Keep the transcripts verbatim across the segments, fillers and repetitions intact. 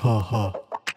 تاها.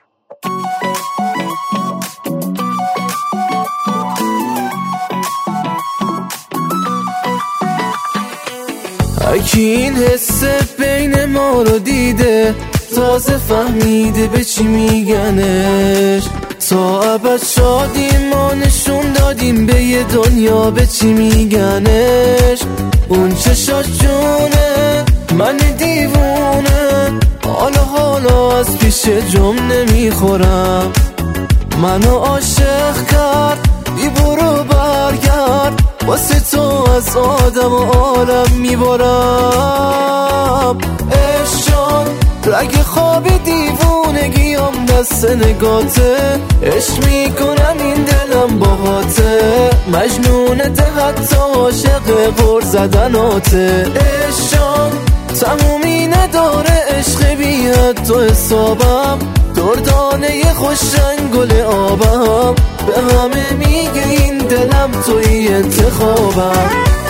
اکی این حس بین ما رو دیده، تازه فهمیده به چی میگنش. تا ابد شادی ما نشون دادیم به یه دنیا به چی میگنش. اون چشات جونه من دیوونه، حالا حالا از پیش جم نمیخورم. منو عاشق کرد بی برو برگرد، واسه تو از آدم و عالم میبارم. عشقان رگ خواب دیوونگیم دست نگاته، عشق میکنم این دلم باهاته. مجنونته حتی عاشق غر زدناته. عشقان تمومی نداره عشق بیاد تو حسابم، دردانه خوش رنگ گل آبم. به همه میگه این دلم توی انتخابم.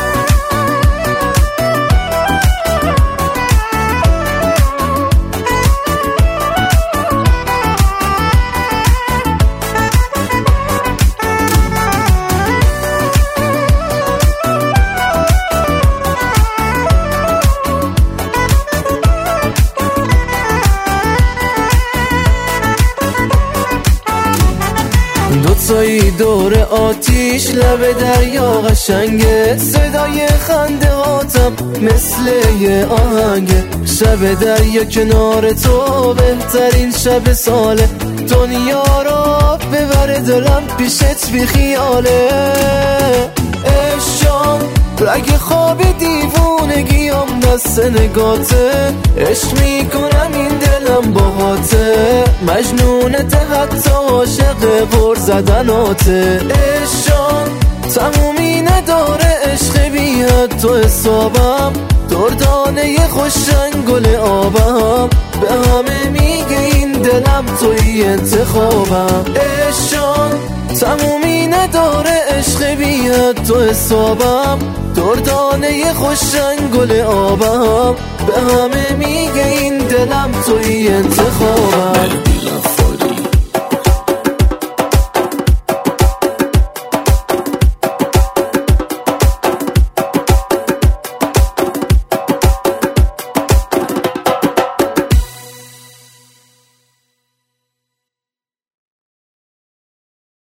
دوتایی دور آتیش لب دریا قشنگه، صدای خنده هاتم مثل یه آهنگه. شب دریا کنار تو بهترین شب ساله، دنیا رو ببره دلم پیشت بی خیاله. عشقم رگ خواب دیوونگیم دست نگاته، عشق میکنم این دلم باهاته. مجنونته حتی عاشق غر زدناته. عشقم تمومی نداره عشق بیاد تو حسابم، دردانه خوش رنگ گل آبم. به همه میگه این دلم توی انتخابم. عشقم تمومی نداره عشق بیاد تو حسابم، دردانه خوش رنگ گل آبم. به همه میگه این دلم توی انتخابم.